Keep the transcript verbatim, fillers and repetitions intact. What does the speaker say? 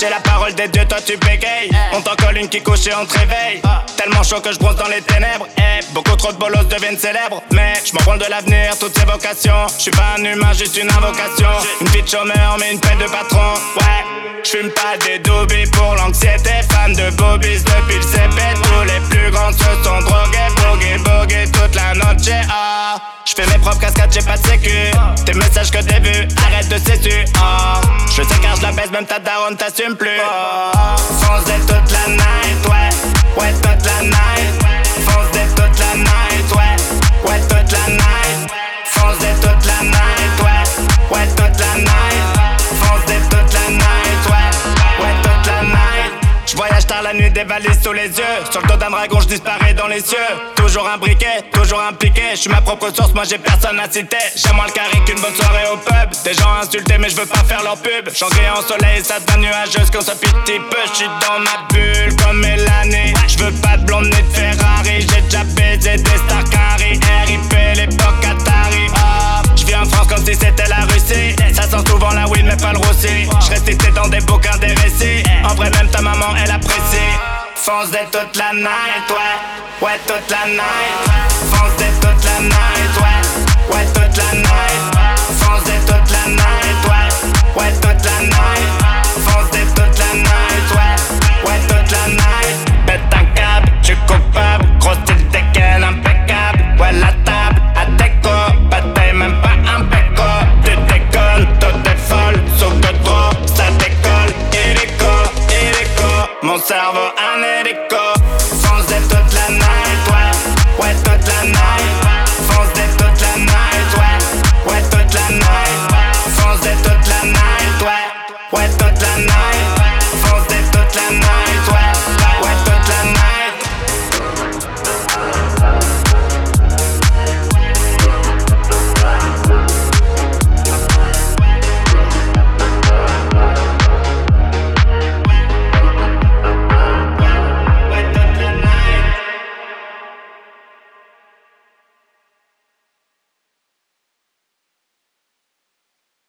J'ai la parole des dieux, toi tu bégayes. On t'en colle une qui couche et on te réveille. Tellement chaud que je bronze dans les ténèbres. Eh, beaucoup trop de bolos deviennent célèbres. Mais je m'en branle de l'avenir, toutes ces vocations. Je suis pas un humain, juste une invocation. Une vie de chômeur, mais une paix de patron. Ouais, j'fume pas des doobies pour l'anxiété. Fan de boobies depuis le C P. Tous les plus grands se sont drogués. Boogie, boogie toute la noche. Ah, j'fais mes propres cascades, j'ai pas de sécu. Tes messages que t'es vu, arrête de séduire. Ah, je sais car je la baisse, même ta daronne t'assume plus. Oh, foncez toute la night, ouais, ouais toute la night. Foncez toute la night, ouais, ouais toute la night. Foncez toute la night, ouais, ouais toute la night. Foncez toute la night, ouais, ouais toute la night. J'voyage tard la nuit, des valises sous les yeux. Sur le dos d'un dragon, j'disparais dans les cieux. Toujours un briquet, toujours impliqué. J'suis ma propre source, moi j'ai personne à citer. J'aime moins le carré qu'une bonne soirée au pub. Des gens insultés, mais j'veux pas faire leur pub. J'engrée en soleil, ça devient nuageuse quand ça pitié peu. J'suis dans ma bulle comme Mélanie. J'veux pas de blonde ni de Ferrari. J'ai déjà baisé des stars carré. R I P l'époque Atari. Oh, j'vis en France comme si c'était la Russie. Ça sent souvent la weed mais pas le roussi. J'reste cité dans des bouquins, des récits. En vrai même ta maman elle apprécie. Fonce de toute la night, ouais, ouais toute la night.